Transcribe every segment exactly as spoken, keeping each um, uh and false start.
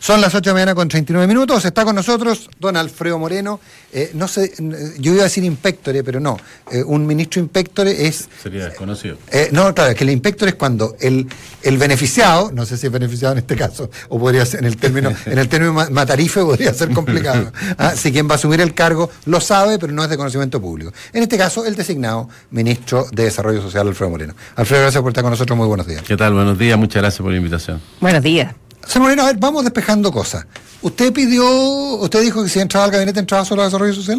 Son las ocho de la mañana con treinta y nueve minutos. Está con nosotros don Alfredo Moreno. Eh, no sé, yo iba a decir inspectore, pero no. Eh, un ministro inspectore es... Sería desconocido. Eh, no, claro, es que el inspector es cuando el, el beneficiado, no sé si es beneficiado en este caso, o podría ser en el término, en el término matarife podría ser complicado. ¿Ah? Si quien va a asumir el cargo lo sabe, pero no es de conocimiento público. En este caso, el designado ministro de Desarrollo Social, Alfredo Moreno. Alfredo, gracias por estar con nosotros. Muy buenos días. ¿Qué tal? Buenos días. Muchas gracias por la invitación. Buenos días. Señor Moreno, a ver, vamos despejando cosas. ¿Usted pidió, usted dijo que si entraba al gabinete entraba solo a desarrollo social?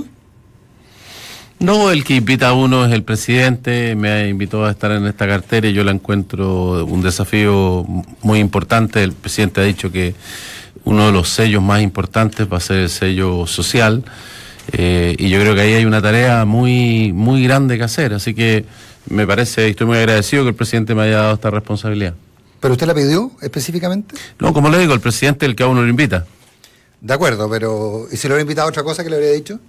No, el que invita a uno es el presidente, me invitó a estar en esta cartera y yo la encuentro un desafío muy importante. El presidente ha dicho que uno de los sellos más importantes va a ser el sello social, eh, y yo creo que ahí hay una tarea muy, muy grande que hacer, así que me parece, y estoy muy agradecido que el presidente me haya dado esta responsabilidad. ¿Pero usted la pidió específicamente? No, como le digo, el presidente es el que a uno lo invita. De acuerdo, pero ¿y si lo hubiera invitado a otra cosa que le habría dicho?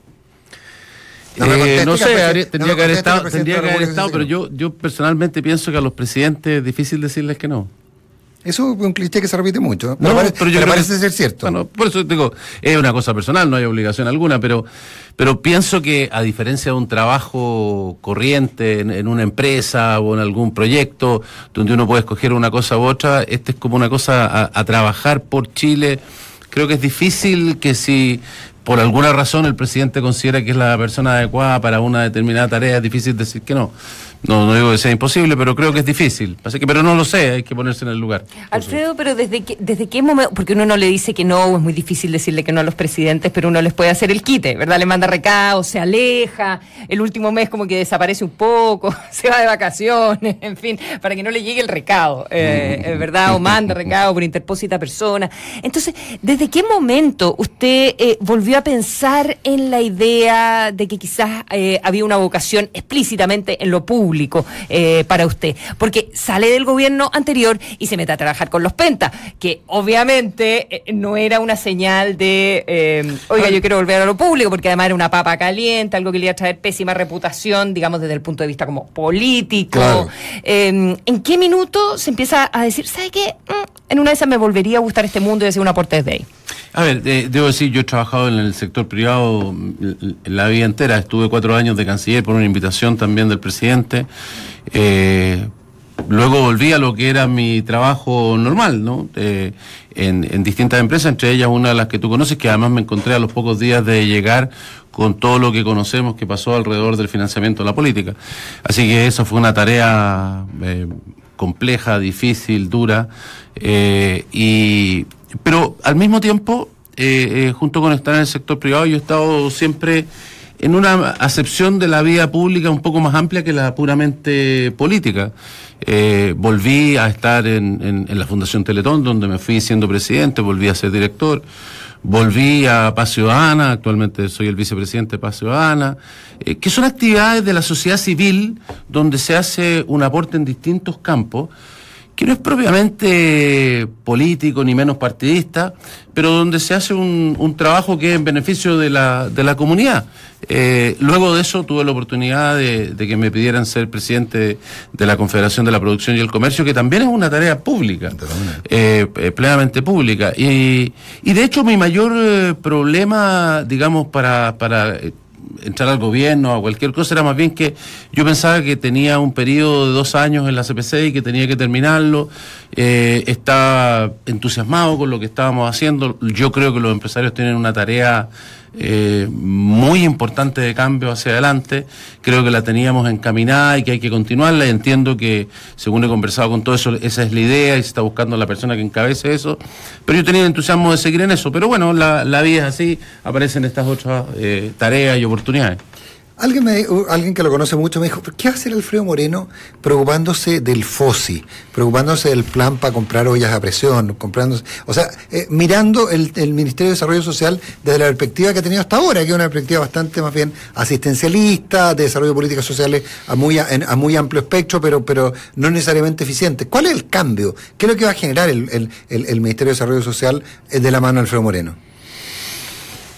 No, eh, no sé, habría, tendría, no que haber estado, que tendría que haber estado, pero yo, yo personalmente pienso que a los presidentes es difícil decirles que no. Eso es un cliché que se repite mucho, pero, no, pare, pero yo pero parece que, ser cierto. Bueno, por eso digo, es una cosa personal, no hay obligación alguna, pero, pero pienso que a diferencia de un trabajo corriente en, en una empresa o en algún proyecto donde uno puede escoger una cosa u otra, este es como una cosa a, a trabajar por Chile. Creo que es difícil que si por alguna razón el presidente considera que es la persona adecuada para una determinada tarea, es difícil decir que no. No, no digo que sea imposible, pero creo que es difícil. Así que, pero no lo sé, hay que ponerse en el lugar. Alfredo, pero desde qué, desde qué momento, porque uno no le dice que no, es muy difícil decirle que no a los presidentes, pero uno les puede hacer el quite, ¿verdad? Le manda recados, se aleja, el último mes como que desaparece un poco, se va de vacaciones, en fin, para que no le llegue el recado, eh, ¿verdad? O manda recado por interpósita persona. Entonces, ¿desde qué momento usted eh, volvió a pensar en la idea de que quizás eh, había una vocación explícitamente en lo público? Público eh, para usted, porque sale del gobierno anterior y se mete a trabajar con los Penta, que obviamente eh, no era una señal de eh, oiga, yo quiero volver a lo público, porque además era una papa caliente, algo que le iba a traer pésima reputación, digamos, desde el punto de vista como político. Claro. Eh, ¿En qué minuto se empieza a decir, ¿sabe qué? Mm, en una de esas me volvería a gustar este mundo y hacer un aporte desde ahí? A ver, eh, debo decir, yo he trabajado en el sector privado la vida entera, estuve cuatro años de canciller por una invitación también del presidente, eh, luego volví a lo que era mi trabajo normal, ¿no? Eh, en, en distintas empresas, entre ellas una de las que tú conoces, que además me encontré a los pocos días de llegar con todo lo que conocemos que pasó alrededor del financiamiento de la política. Así que eso fue una tarea eh, compleja, difícil, dura, eh, y... Pero al mismo tiempo, eh, eh, junto con estar en el sector privado, yo he estado siempre en una acepción de la vida pública un poco más amplia que la puramente política. Eh, volví a estar en, en, en la Fundación Teletón, donde me fui siendo presidente, volví a ser director, volví a Paz Ciudadana, actualmente soy el vicepresidente de Paz Ciudadana, eh, que son actividades de la sociedad civil donde se hace un aporte en distintos campos, que no es propiamente político ni menos partidista, pero donde se hace un, un trabajo que es en beneficio de la, de la comunidad. Eh, luego de eso tuve la oportunidad de, de que me pidieran ser presidente de la Confederación de la Producción y el Comercio, que también es una tarea pública, eh, eh, plenamente pública. Y, y de hecho mi mayor eh, problema, digamos, para... para eh, entrar al gobierno, a cualquier cosa, era más bien que yo pensaba que tenía un periodo de dos años en la C P C y que tenía que terminarlo, eh, estaba entusiasmado con lo que estábamos haciendo. Yo creo que los empresarios tienen una tarea eh, muy importante de cambio hacia adelante, creo que la teníamos encaminada y que hay que continuarla, y entiendo que, según he conversado con todo eso, esa es la idea y se está buscando la persona que encabece eso, pero yo tenía el entusiasmo de seguir en eso, pero bueno, la, la vida es así, aparecen estas otras eh, tareas y oportunidades. Alguien, me, alguien que lo conoce mucho me dijo, ¿qué va a hacer Alfredo Moreno preocupándose del FOSI, preocupándose del plan para comprar ollas a presión, comprándose, o sea, eh, mirando el, el Ministerio de Desarrollo Social desde la perspectiva que ha tenido hasta ahora, que es una perspectiva bastante más bien asistencialista, de desarrollo de políticas sociales a muy, a, a muy amplio espectro, pero, pero no necesariamente eficiente? ¿Cuál es el cambio? ¿Qué es lo que va a generar el, el, el, el Ministerio de Desarrollo Social de la mano de Alfredo Moreno?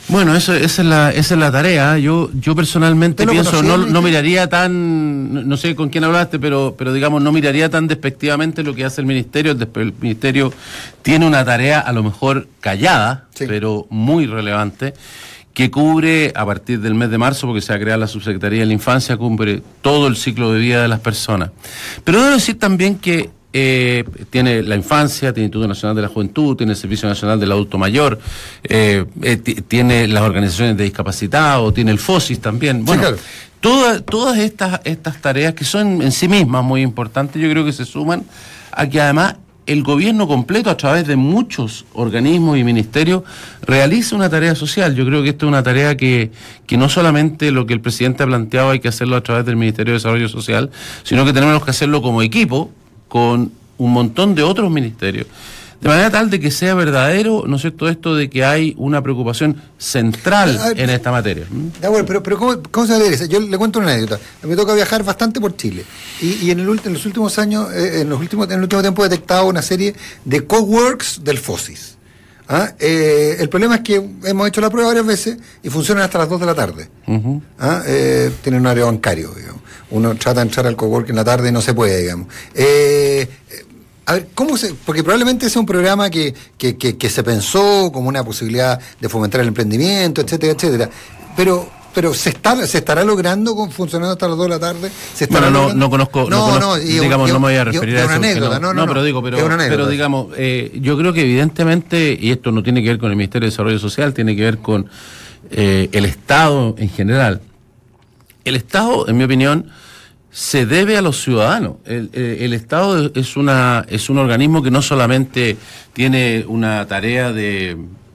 Bueno, eso, esa es la, esa es la tarea. Yo, yo personalmente pienso, no, no miraría tan, no sé con quién hablaste, pero, pero digamos, no miraría tan despectivamente lo que hace el ministerio. El, el ministerio tiene una tarea a lo mejor callada, sí, pero muy relevante, que cubre a partir del mes de marzo, porque se va a crear la Subsecretaría de la Infancia, cubre todo el ciclo de vida de las personas. Pero debo decir también que Eh, tiene la infancia, tiene el Instituto Nacional de la Juventud, tiene el Servicio Nacional del Adulto Mayor, eh, eh, t- tiene las organizaciones de discapacitados, tiene el FOSIS también. Bueno, sí, claro. todas, todas estas, estas tareas que son en sí mismas muy importantes, yo creo que se suman a que además el gobierno completo, a través de muchos organismos y ministerios, realiza una tarea social. Yo creo que esto es una tarea que, que no solamente lo que el presidente ha planteado hay que hacerlo a través del Ministerio de Desarrollo Social, sino que tenemos que hacerlo como equipo, con un montón de otros ministerios, de manera tal de que sea verdadero, ¿no es cierto?, esto de que hay una preocupación central ver, en esta materia. ¿Mm? Bueno, pero, pero ¿cómo, ¿cómo se va a leer eso? Yo le cuento una anécdota. Me toca viajar bastante por Chile y, y en, el, en los últimos años, eh, en los últimos en el último tiempo he detectado una serie de coworks del FOSIS. ¿Ah? Eh, el problema es que hemos hecho la prueba varias veces y funcionan hasta las dos de la tarde. Uh-huh. ¿Ah? Eh, tienen un área bancario, digamos. Uno trata de entrar al cowork en la tarde y no se puede, digamos. Eh, a ver, ¿cómo se...? Porque probablemente ese es un programa que, que, que, que se pensó como una posibilidad de fomentar el emprendimiento, etcétera, etcétera. Pero... Pero se está se estará logrando con funcionando hasta las dos de la tarde. ¿Se bueno, no, no conozco, no, no, conozco, no y, digamos, y, no me voy a referir y, a eso. Anécdota, no, no, no, pero digo, pero, pero digamos, eh, yo creo que evidentemente, y esto no tiene que ver con el Ministerio de Desarrollo Social, tiene que ver con eh, el Estado en general. El Estado, en mi opinión, se debe a los ciudadanos. El, el, el Estado es una es un organismo que no solamente tiene una tarea de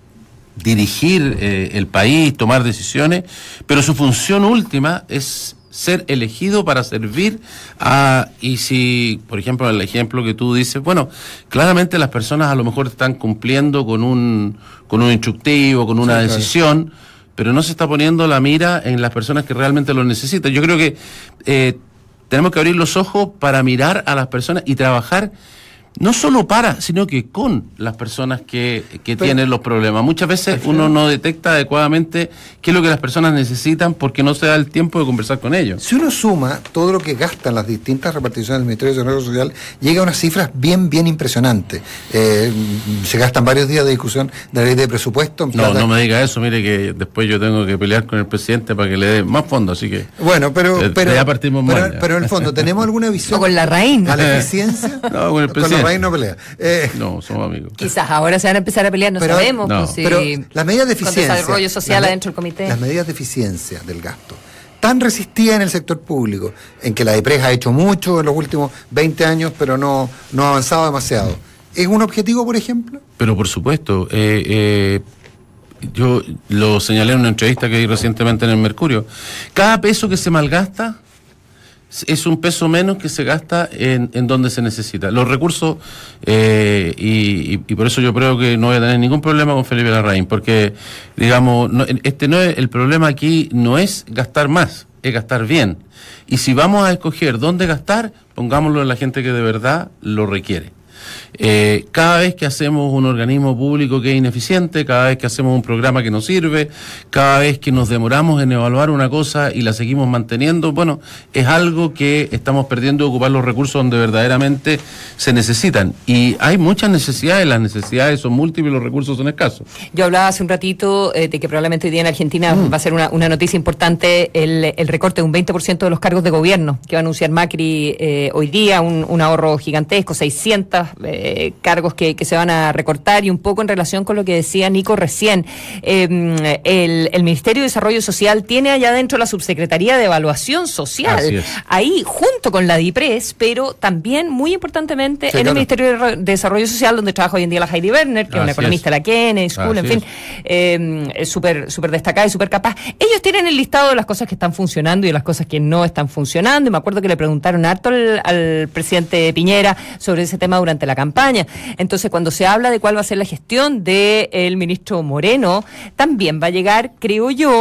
dirigir eh, el país, tomar decisiones, pero su función última es ser elegido para servir a, y si, por ejemplo, el ejemplo que tú dices, bueno, claramente las personas a lo mejor están cumpliendo con un, con un instructivo, con una sí, decisión, claro, pero no se está poniendo la mira en las personas que realmente lo necesitan. Yo creo que eh, tenemos que abrir los ojos para mirar a las personas y trabajar no solo para, sino que con las personas que, que Pero, tienen los problemas. Muchas veces uno no detecta adecuadamente qué es lo que las personas necesitan porque no se da el tiempo de conversar con ellos. Si uno suma todo lo que gastan las distintas reparticiones del Ministerio de Desarrollo Social, llega a unas cifras bien, bien impresionantes. Eh, se gastan varios días de discusión de la ley de presupuesto. No, no me diga eso, mire que después yo tengo que pelear con el presidente para que le dé más fondos, así que... Bueno, pero... De, pero, de ya partimos pero, mal, pero en el fondo, ¿tenemos alguna visión? O con la reina. ¿A la eficiencia? No, con el presidente. Con la reina no pelea. Eh, no, somos amigos. Quizás ahora se van a empezar a pelear, no pero, sabemos. No. Pues, si pero las medidas de eficiencia... Con desarrollo social las, adentro del comité. Las medidas de eficiencia del gasto, tan resistidas en el sector público, en que la DEPRES ha hecho mucho en los últimos veinte años, pero no, no ha avanzado demasiado. ¿Es un objetivo, por ejemplo? Pero por supuesto. Eh, eh, yo lo señalé en una entrevista que di recientemente en el Mercurio. Cada peso que se malgasta es un peso menos que se gasta en, en donde se necesita. Los recursos, eh, y, y, y por eso yo creo que no voy a tener ningún problema con Felipe Larraín, porque, digamos, no, este no es, el problema aquí no es gastar más, es gastar bien. Y si vamos a escoger dónde gastar, pongámoslo en la gente que de verdad lo requiere. Eh, cada vez que hacemos un organismo público que es ineficiente, cada vez que hacemos un programa que no sirve, cada vez que nos demoramos en evaluar una cosa y la seguimos manteniendo, bueno, es algo que estamos perdiendo de ocupar los recursos donde verdaderamente se necesitan. Y hay muchas necesidades, las necesidades son múltiples, los recursos son escasos. Yo hablaba hace un ratito eh, de que probablemente hoy día en Argentina mm. va a ser una, una noticia importante el, el recorte de un veinte por ciento de los cargos de gobierno que va a anunciar Macri eh, hoy día, un, un ahorro gigantesco, seiscientos eh, cargos que, que se van a recortar, y un poco en relación con lo que decía Nico recién. Eh, el, el Ministerio de Desarrollo Social tiene allá adentro la Subsecretaría de Evaluación Social, ahí junto con la DIPRES, pero también muy importantemente sí, en claro. el Ministerio de Desarrollo Social, donde trabaja hoy en día la Heidi Werner, que es una economista de la Kennedy School, en fin, eh, es súper súper destacada y súper capaz. Ellos tienen el listado de las cosas que están funcionando y de las cosas que no están funcionando, y me acuerdo que le preguntaron harto al, al presidente Piñera sobre ese tema durante la campaña. Entonces, cuando se habla de cuál va a ser la gestión del ministro Moreno, también va a llegar, creo yo,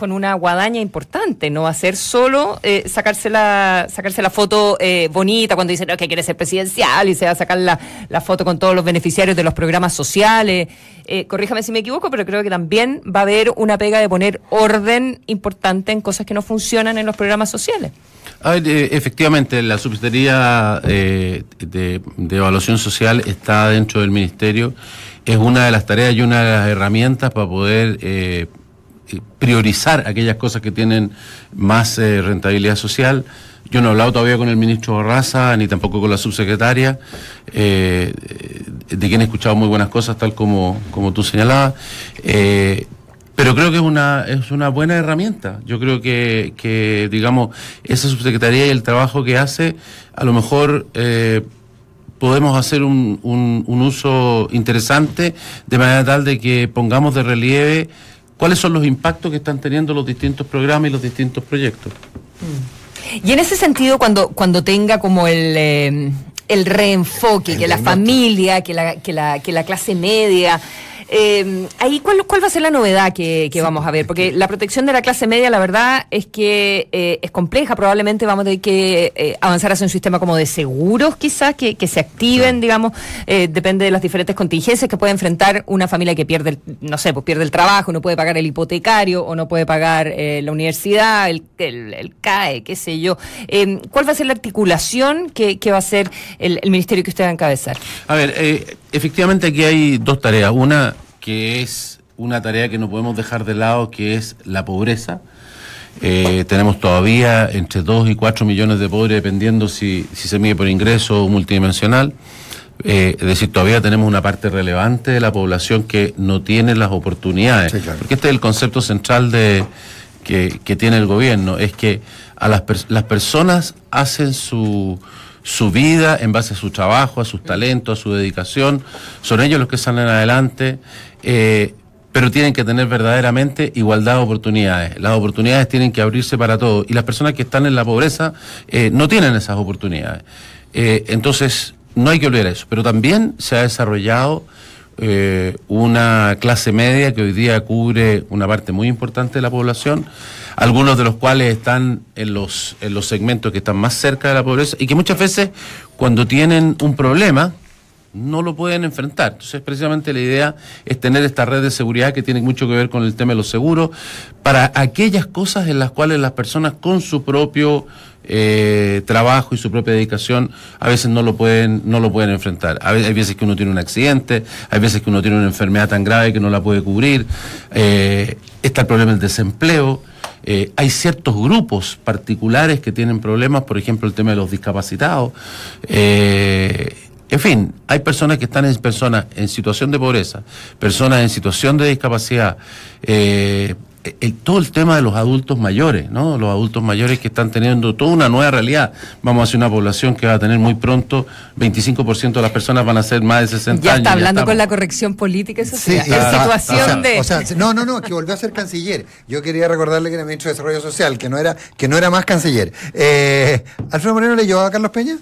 con una guadaña importante, no va a ser solo eh, sacarse la sacarse la foto eh, bonita cuando dicen no, que quiere ser presidencial y se va a sacar la, la foto con todos los beneficiarios de los programas sociales. Eh, corríjame si me equivoco, pero creo que también va a haber una pega de poner orden importante en cosas que no funcionan en los programas sociales. A ver, eh, efectivamente, la Subsecretaría eh, de, de Evaluación Social está dentro del Ministerio. Es una de las tareas y una de las herramientas para poder eh, priorizar aquellas cosas que tienen más eh, rentabilidad social. Yo no he hablado todavía con el ministro Barraza, ni tampoco con la subsecretaria, eh, de quien he escuchado muy buenas cosas, tal como, como tú señalabas. Eh, Pero creo que es una es una buena herramienta. Yo creo que, que digamos, esa subsecretaría y el trabajo que hace, a lo mejor eh, podemos hacer un, un, un uso interesante, de manera tal de que pongamos de relieve cuáles son los impactos que están teniendo los distintos programas y los distintos proyectos. Y en ese sentido, cuando, cuando tenga como el... Eh, el reenfoque, el que la familia, que la, que la, que la clase media... Eh, ahí, ¿cuál, ¿cuál va a ser la novedad que, que sí, vamos a ver? Porque la protección de la clase media, la verdad es que eh, es compleja. Probablemente vamos a tener que eh, avanzar hacia un sistema como de seguros, quizás, que, que se activen, sí. digamos, eh, depende de las diferentes contingencias que puede enfrentar una familia que pierde, el, no sé, pues pierde el trabajo, no puede pagar el hipotecario, o no puede pagar eh, la universidad, el, el, el C A E, qué sé yo. Eh, ¿Cuál va a ser la articulación que, que va a hacer el, el ministerio que usted va a encabezar? A ver, eh, efectivamente aquí hay dos tareas. Una, que es una tarea que no podemos dejar de lado, que es la pobreza. Eh, tenemos todavía entre dos y cuatro millones de pobres, dependiendo si, si se mide por ingreso o multidimensional. Eh, es decir, todavía tenemos una parte relevante de la población que no tiene las oportunidades. Sí, claro. Porque este es el concepto central de que, que tiene el gobierno, es que a las, las personas hacen su... su vida en base a su trabajo, a sus talentos, a su dedicación. Son ellos los que salen adelante, eh, pero tienen que tener verdaderamente igualdad de oportunidades. Las oportunidades tienen que abrirse para todos, y las personas que están en la pobreza eh, no tienen esas oportunidades. Eh, entonces, no hay que olvidar eso. Pero también se ha desarrollado eh, una clase media que hoy día cubre una parte muy importante de la población, algunos de los cuales están en los en los segmentos que están más cerca de la pobreza y que muchas veces cuando tienen un problema no lo pueden enfrentar. Entonces, precisamente la idea es tener esta red de seguridad que tiene mucho que ver con el tema de los seguros para aquellas cosas en las cuales las personas con su propio eh, trabajo y su propia dedicación a veces no lo pueden no lo pueden enfrentar. A veces, hay veces que uno tiene un accidente, hay veces que uno tiene una enfermedad tan grave que no la puede cubrir, eh, está el problema del desempleo. Eh, hay ciertos grupos particulares que tienen problemas, por ejemplo el tema de los discapacitados. Eh, en fin, hay personas que están en personas en situación de pobreza, personas en situación de discapacidad, eh, el, todo el tema de los adultos mayores, ¿no? Los adultos mayores que están teniendo toda una nueva realidad. Vamos hacia una población que va a tener muy pronto, veinticinco por ciento de las personas van a ser más de sesenta ya años. Está ya está hablando estamos. con la corrección política, eso sí, sí en situación o sea, de... O sea, no, no, no, que volvió a ser canciller. Yo quería recordarle que era ministro de Desarrollo Social, que no era, que no era más canciller. Eh, ¿Alfredo Moreno leyó a Carlos Peña?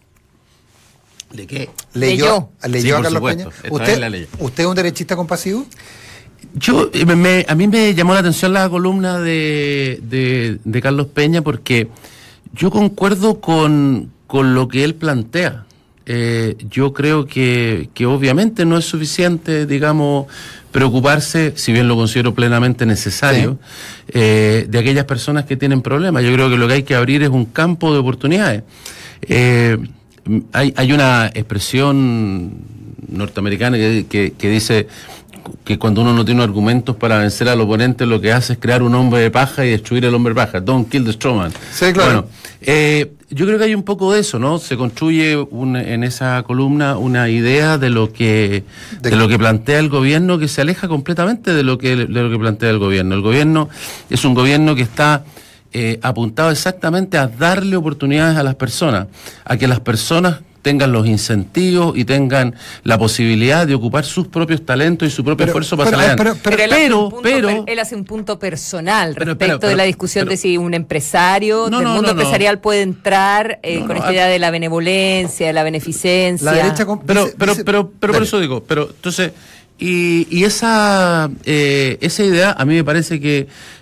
¿De qué? ¿Leyó, leyó. ¿leyó Sí, a Carlos supuesto. Peña? Esta ¿Usted, vez la leyó. ¿Usted es un derechista compasivo? Yo, me, me, a mí me llamó la atención la columna de, de, de Carlos Peña porque yo concuerdo con, con lo que él plantea. Eh, yo creo que, que obviamente no es suficiente, digamos, preocuparse, si bien lo considero plenamente necesario, sí. eh, de aquellas personas que tienen problemas. Yo creo que lo que hay que abrir es un campo de oportunidades. Eh, hay, hay una expresión norteamericana que, que, que dice que cuando uno no tiene argumentos para vencer al oponente, lo que hace es crear un hombre de paja y destruir el hombre de paja. Don't kill the straw man. Sí, claro. Bueno, eh, yo creo que hay un poco de eso, ¿no? Se construye un, en esa columna una idea de lo que de, de lo que plantea el gobierno que se aleja completamente de lo que de lo que plantea el gobierno. El gobierno es un gobierno que está eh, apuntado exactamente a darle oportunidades a las personas, a que las personas tengan los incentivos y tengan la posibilidad de ocupar sus propios talentos y su propio pero, esfuerzo para pero, salir pero, pero, pero, pero, pero, pero, pero él hace un punto personal pero, respecto pero, pero, de la discusión pero, de si un empresario no, del no, mundo no, no. empresarial puede entrar eh, No, con no, esta idea de la benevolencia, de la beneficencia. La derecha con, pero, dice, pero, dice, pero, pero por eso digo, pero entonces, y, y esa, eh, esa idea a mí me parece que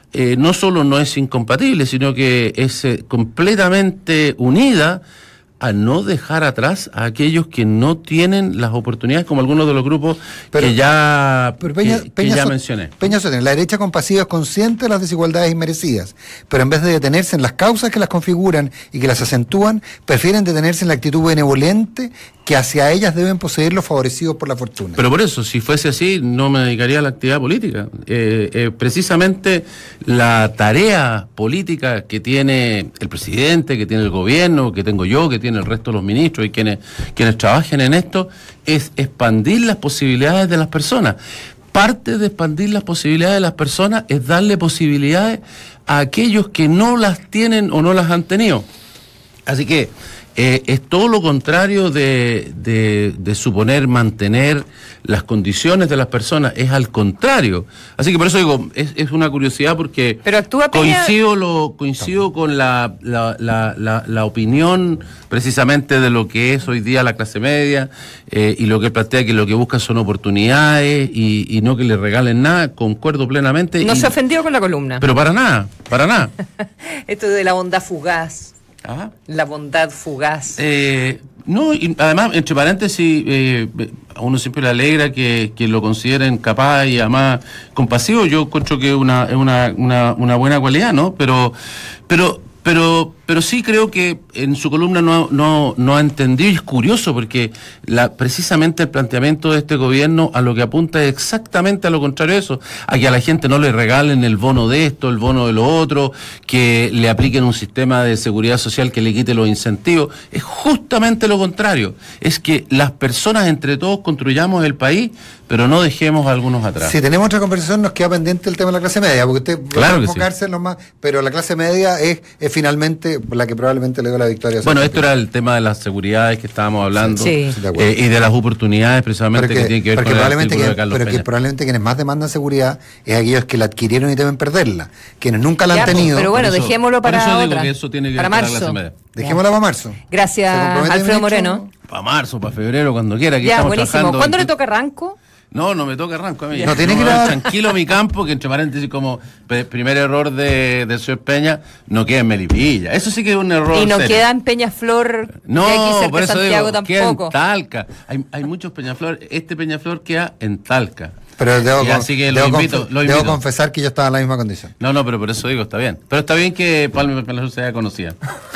eh, no solo no es incompatible, sino que es eh, completamente unida a no dejar atrás a aquellos que no tienen las oportunidades, como algunos de los grupos pero, que ya, pero Peña, que, Peña que ya so, mencioné. Peña Sotelo, la derecha compasiva es consciente de las desigualdades inmerecidas, pero en vez de detenerse en las causas que las configuran y que las acentúan, prefieren detenerse en la actitud benevolente que hacia ellas deben poseer los favorecidos por la fortuna. Pero por eso, si fuese así, no me dedicaría a la actividad política. Eh, eh, precisamente la tarea política que tiene el presidente, que tiene el gobierno, que tengo yo, que tiene el resto de los ministros y quienes, quienes trabajen en esto, es expandir las posibilidades de las personas. Parte de expandir las posibilidades de las personas es darle posibilidades a aquellos que no las tienen o no las han tenido. Así que eh, es todo lo contrario de, de, de suponer mantener las condiciones de las personas, es al contrario. Así que por eso digo, es, es una curiosidad porque Pero actúa Peña... coincido lo coincido con la, la, la, la, la opinión precisamente de lo que es hoy día la clase media eh, y lo que plantea que lo que busca son oportunidades y, y no que le regalen nada, concuerdo plenamente. No y, se ofendió con la columna. Pero para nada, para nada. Esto de la bondad fugaz. Ajá. La bondad fugaz. Eh, no, y además, entre paréntesis, eh, a uno siempre le alegra que, que lo consideren capaz y además compasivo. Yo encuentro que es una, una, una, una buena cualidad, ¿no? Pero, pero, pero, pero sí creo que en su columna no, no, no ha entendido, y es curioso porque la, precisamente el planteamiento de este gobierno a lo que apunta es exactamente a lo contrario de eso, a que a la gente no le regalen el bono de esto, el bono de lo otro, que le apliquen un sistema de seguridad social que le quite los incentivos. Es justamente lo contrario, es que las personas entre todos construyamos el país, pero no dejemos a algunos atrás. Si tenemos otra conversación nos queda pendiente el tema de la clase media, porque usted claro va a que enfocarse sí. en lo más, pero la clase media es, es finalmente la que probablemente le dio la victoria. Bueno, esto era el tema de las seguridades que estábamos hablando, sí. Sí, de eh, y de las oportunidades precisamente porque, que tienen que ver con el probablemente artículo que, de Carlos pero Peña. que probablemente quienes más demandan seguridad es aquellos que la adquirieron y deben perderla, quienes nunca la Ya, han tenido. pero bueno, Por eso- dejémoslo para por eso digo otra. que eso tiene que para ver con la marzo. clase media. Dejémosla para marzo. Gracias, ¿Se compromete, Alfredo ministro? Moreno. Para marzo, para febrero, cuando quiera, que Ya, estamos buenísimo. trabajando. ¿Cuándo le en- toca Ranco? No, no me toca arranco a mí. No tiene que ir No, a- tranquilo mi campo, que entre paréntesis como pe- primer error de, de señor Peña, no queda en Melipilla. Eso sí que es un error Y no serio. queda en Peñaflor, No, de aquí cerca por de eso Santiago digo, queda tampoco. en Talca. Hay, hay muchos Peñaflor. Este Peñaflor queda en Talca. Pero debo, Y con- así que lo debo, invito, confe- lo debo invito. confesar que yo estaba en la misma condición. No, no, pero por eso digo, está bien. Pero está bien que Palma Peñaflor sea conocida.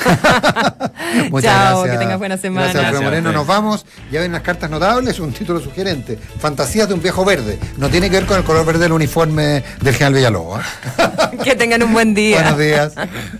Muchas Chao, gracias. que tengas buena semana. Gracias, Alfredo Gracias, Moreno. Alfredo. Nos vamos. Ya ven las cartas notables, un título sugerente. Fantasías de un viejo verde. No tiene que ver con el color verde del uniforme del general Villalobos. ¿eh? Que tengan un buen día. Buenos días.